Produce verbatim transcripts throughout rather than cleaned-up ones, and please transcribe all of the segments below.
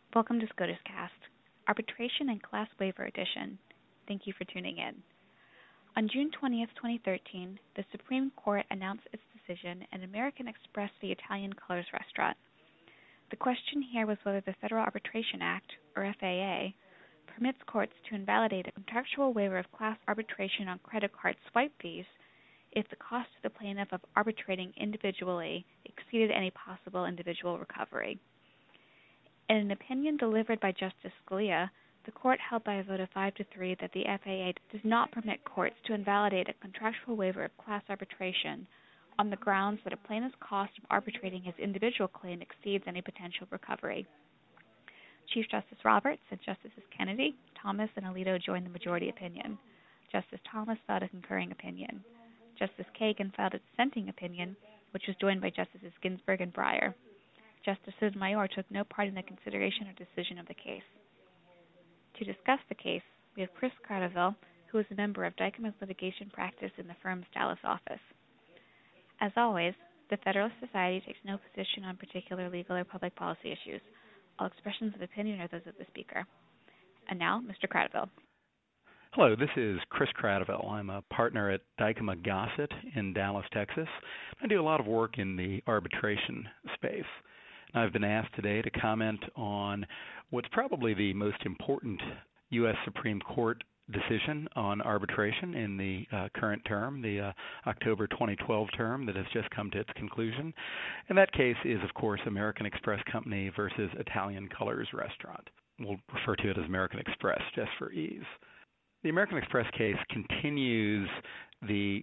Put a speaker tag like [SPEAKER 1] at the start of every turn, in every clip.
[SPEAKER 1] Welcome to SCOTUS Cast, Arbitration and Class Waiver Edition. Thank you for tuning in. On June twentieth, twenty thirteen, the Supreme Court announced its decision in American Express v. Italian Colors Restaurant. The question here was whether the Federal Arbitration Act, or F A A, permits courts to invalidate a contractual waiver of class arbitration on credit card swipe fees if the cost to the plaintiff of arbitrating individually exceeded any possible individual recovery. In an opinion delivered by Justice Scalia, the court held by a vote of five to three that the F A A does not permit courts to invalidate a contractual waiver of class arbitration on the grounds that a plaintiff's cost of arbitrating his individual claim exceeds any potential recovery. Chief Justice Roberts and Justices Kennedy, Thomas, and Alito joined the majority opinion. Justice Thomas filed a concurring opinion. Justice Kagan filed a dissenting opinion, which was joined by Justices Ginsburg and Breyer. Justice Sotomayor took no part in the consideration or decision of the case. To discuss the case, we have Chris Cradaville, who is a member of Dykema's litigation practice in the firm's Dallas office. As always, the Federalist Society takes no position on particular legal or public policy issues. All expressions of opinion are those of the speaker. And now, Mister Cradaville.
[SPEAKER 2] Hello, this is Chris Cradaville. I'm a partner at Dykema Gossett in Dallas, Texas. I do a lot of work in the arbitration space. I've been asked today to comment on what's probably the most important U S Supreme Court decision on arbitration in the uh, current term, the uh, October twenty twelve term that has just come to its conclusion. And that case is, of course, American Express Company versus Italian Colors Restaurant. We'll refer to it as American Express just for ease. The American Express case continues the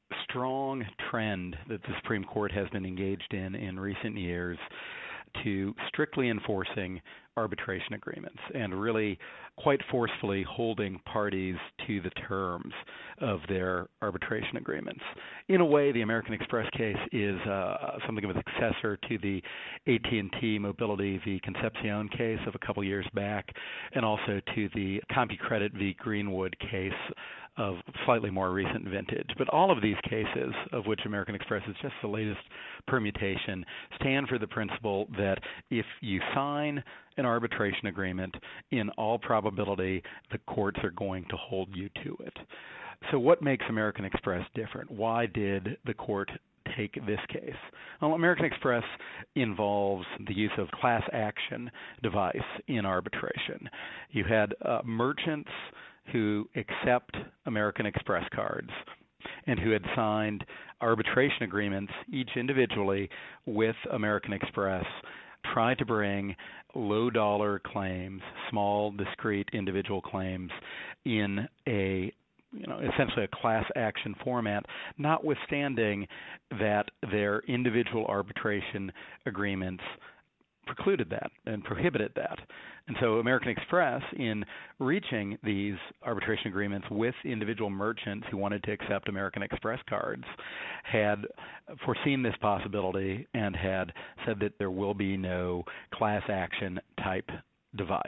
[SPEAKER 2] strong trend that the Supreme Court has been engaged in in recent years to strictly enforcing arbitration agreements and really quite forcefully holding parties to the terms of their arbitration agreements. In a way, the American Express case is uh, something of a successor to the A T and T Mobility v. Concepcion case of a couple years back, and also to the CompuCredit v. Greenwood case of slightly more recent vintage. But all of these cases, of which American Express is just the latest permutation, stand for the principle that if you sign an arbitration agreement, in all probability, the courts are going to hold you to it. So what makes American Express different? Why did the court take this case? Well, American Express involves the use of class action device in arbitration. You had uh, merchants who accept American Express cards and who had signed arbitration agreements each individually with American Express, try to bring low-dollar claims, small, discrete individual claims in a you know, essentially a class action format, notwithstanding that their individual arbitration agreements precluded that and prohibited that. And so American Express, in reaching these arbitration agreements with individual merchants who wanted to accept American Express cards, had foreseen this possibility and had said that there will be no class action type device.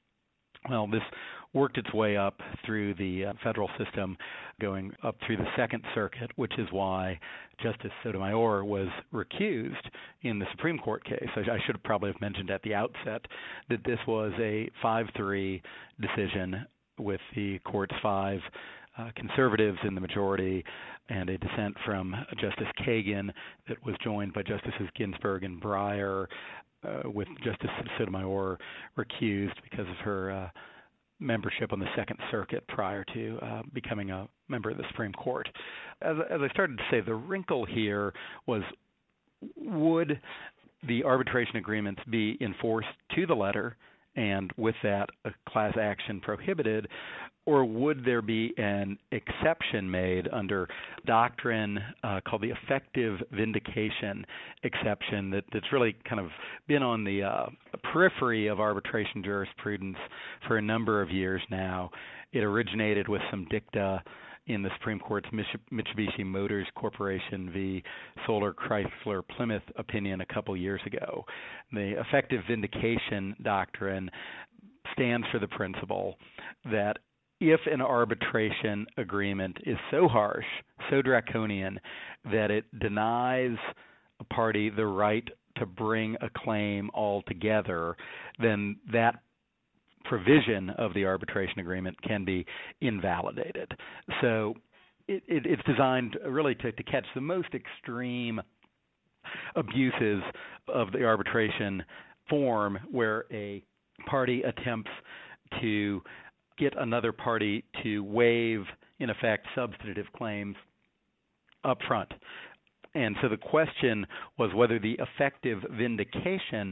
[SPEAKER 2] Well, this worked its way up through the uh, federal system, going up through the Second Circuit, which is why Justice Sotomayor was recused in the Supreme Court case. I, I should have probably have mentioned at the outset that this was a five three decision with the court's five uh, conservatives in the majority and a dissent from Justice Kagan that was joined by Justices Ginsburg and Breyer, uh, with Justice Sotomayor recused because of her uh, membership on the Second Circuit prior to uh, becoming a member of the Supreme Court. As, as I started to say, the wrinkle here was, would the arbitration agreements be enforced to the letter and with that a class action prohibited, or would there be an exception made under doctrine uh, called the effective vindication exception that, that's really kind of been on the uh, periphery of arbitration jurisprudence for a number of years now. It originated with some dicta in the Supreme Court's Mitsubishi Motors Corporation v. Solar Chrysler Plymouth opinion a couple years ago. The effective vindication doctrine stands for the principle that if an arbitration agreement is so harsh, so draconian, that it denies a party the right to bring a claim altogether, then that provision of the arbitration agreement can be invalidated. So it, it, it's designed really to, to catch the most extreme abuses of the arbitration form, where a party attempts to get another party to waive, in effect, substantive claims up front. And so the question was whether the effective vindication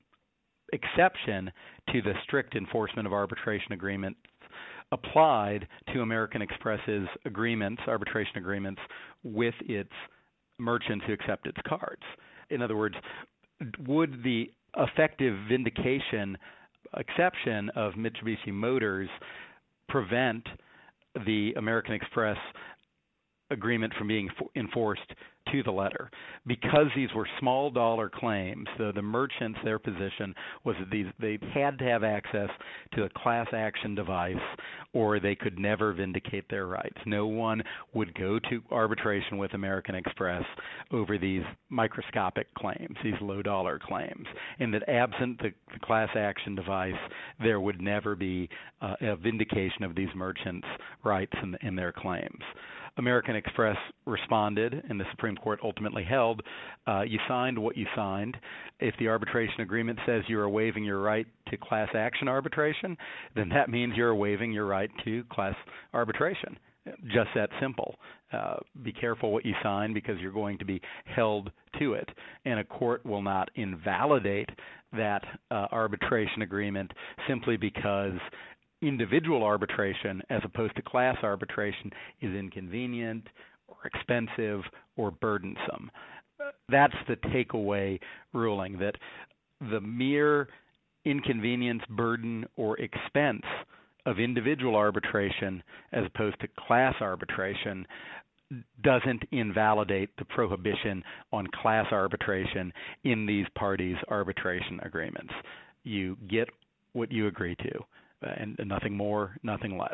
[SPEAKER 2] exception to the strict enforcement of arbitration agreements applied to American Express's agreements, arbitration agreements, with its merchants who accept its cards. In other words, would the effective vindication exception of Mitsubishi Motors prevent the American Express agreement from being enforced to the letter? Because these were small dollar claims, the, the merchants, their position was that these, they had to have access to a class action device or they could never vindicate their rights. No one would go to arbitration with American Express over these microscopic claims, these low dollar claims, and that absent the, the class action device, there would never be uh, a vindication of these merchants' rights in, in their claims. American Express responded, and the Supreme Court ultimately held, uh, you signed what you signed. If the arbitration agreement says you are waiving your right to class action arbitration, then that means you're waiving your right to class arbitration. Just that simple. Uh, be careful what you sign because you're going to be held to it, and a court will not invalidate that uh, arbitration agreement simply because individual arbitration as opposed to class arbitration is inconvenient or expensive or burdensome. That's the takeaway ruling, that the mere inconvenience, burden, or expense of individual arbitration as opposed to class arbitration doesn't invalidate the prohibition on class arbitration in these parties' arbitration agreements. You get what you agree to. And nothing more, nothing less.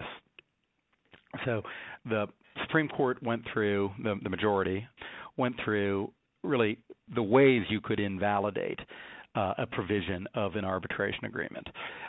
[SPEAKER 2] So the Supreme Court went through, the, the majority went through really the ways you could invalidate uh, a provision of an arbitration agreement.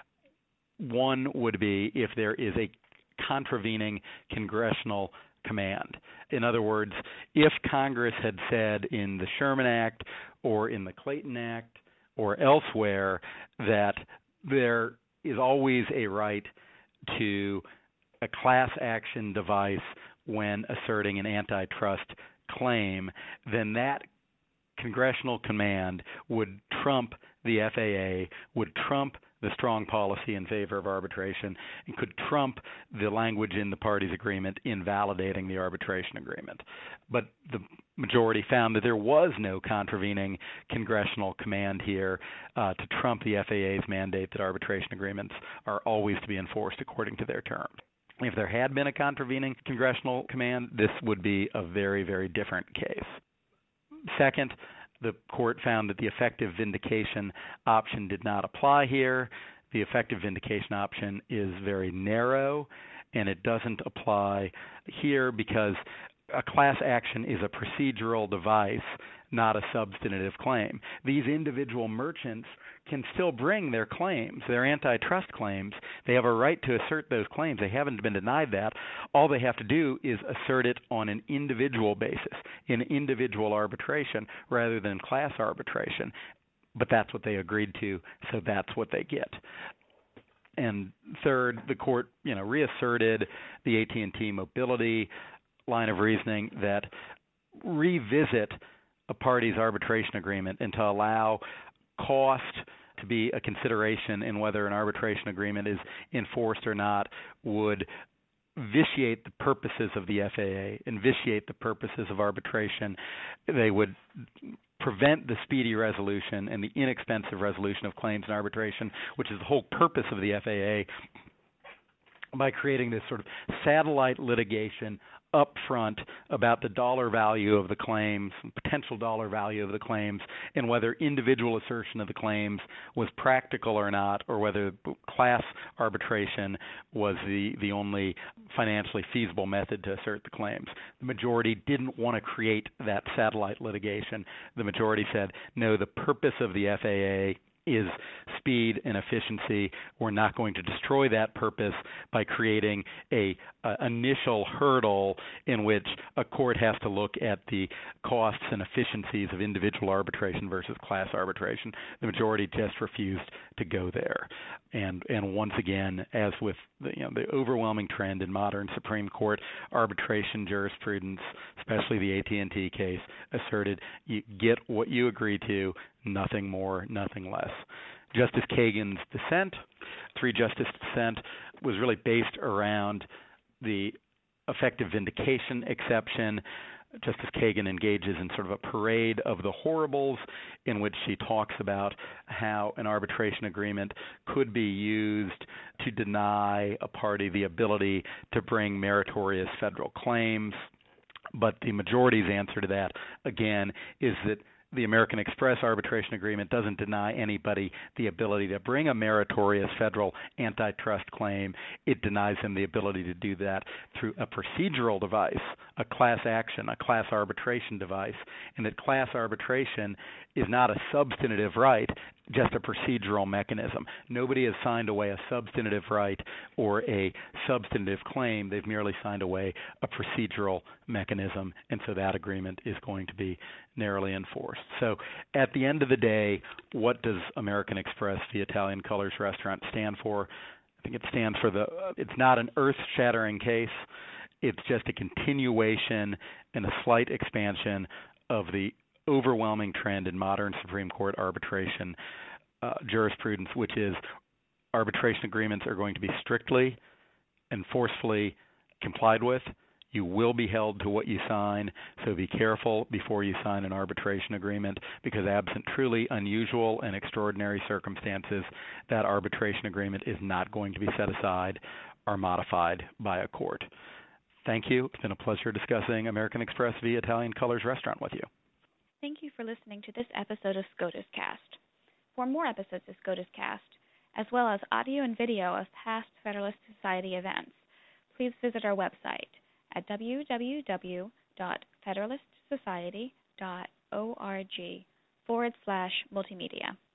[SPEAKER 2] One would be if there is a contravening congressional command. In other words, if Congress had said in the Sherman Act or in the Clayton Act or elsewhere that there is always a right to a class action device when asserting an antitrust claim, then that congressional command would trump the F A A, would trump the strong policy in favor of arbitration, and could trump the language in the parties' agreement invalidating the arbitration agreement. But the majority found that there was no contravening congressional command here uh, to trump the F A A's mandate that arbitration agreements are always to be enforced according to their terms. If there had been a contravening congressional command, this would be a very, very different case. Second, the court found that the effective vindication option did not apply here. The effective vindication option is very narrow, and it doesn't apply here because a class action is a procedural device, not a substantive claim. These individual merchants can still bring their claims, their antitrust claims. They have a right to assert those claims. They haven't been denied that. All they have to do is assert it on an individual basis, in individual arbitration, rather than class arbitration. But that's what they agreed to, so that's what they get. And third, the court, you know, reasserted the A T and T Mobility line of reasoning that revisit a party's arbitration agreement and to allow cost to be a consideration in whether an arbitration agreement is enforced or not would vitiate the purposes of the F A A and vitiate the purposes of arbitration. They would prevent the speedy resolution and the inexpensive resolution of claims in arbitration, which is the whole purpose of the F A A, by creating this sort of satellite litigation up front about the dollar value of the claims, potential dollar value of the claims, and whether individual assertion of the claims was practical or not, or whether class arbitration was the, the only financially feasible method to assert the claims. The majority didn't want to create that satellite litigation. The majority said, no, the purpose of the F A A is speed and efficiency. We're not going to destroy that purpose by creating a, a initial hurdle in which a court has to look at the costs and efficiencies of individual arbitration versus class arbitration. The majority just refused to go there. And and once again, as with the, you know, the overwhelming trend in modern Supreme Court arbitration jurisprudence, especially the A T and T case, asserted you get what you agree to, nothing more, nothing less. Justice Kagan's dissent, three-justice dissent, was really based around the effective vindication exception. Justice Kagan engages in sort of a parade of the horribles in which she talks about how an arbitration agreement could be used to deny a party the ability to bring meritorious federal claims. But the majority's answer to that, again, is that the American Express arbitration agreement doesn't deny anybody the ability to bring a meritorious federal antitrust claim. It denies them the ability to do that through a procedural device, a class action, a class arbitration device, and that class arbitration is not a substantive right, just a procedural mechanism. Nobody has signed away a substantive right or a substantive claim. They've merely signed away a procedural mechanism, and so that agreement is going to be narrowly enforced. So at the end of the day, what does American Express, the Italian Colors Restaurant, stand for? I think it stands for the, uh, it's not an earth-shattering case. It's just a continuation and a slight expansion of the overwhelming trend in modern Supreme Court arbitration uh, jurisprudence, which is arbitration agreements are going to be strictly and forcefully complied with. You will be held to what you sign, so be careful before you sign an arbitration agreement, because absent truly unusual and extraordinary circumstances, that arbitration agreement is not going to be set aside or modified by a court. Thank you. It's been a pleasure discussing American Express v. Italian Colors Restaurant with you.
[SPEAKER 1] Thank you for listening to this episode of SCOTUS Cast. For more episodes of SCOTUS Cast, as well as audio and video of past Federalist Society events, please visit our website at w w w dot federalist society dot org forward slash multimedia.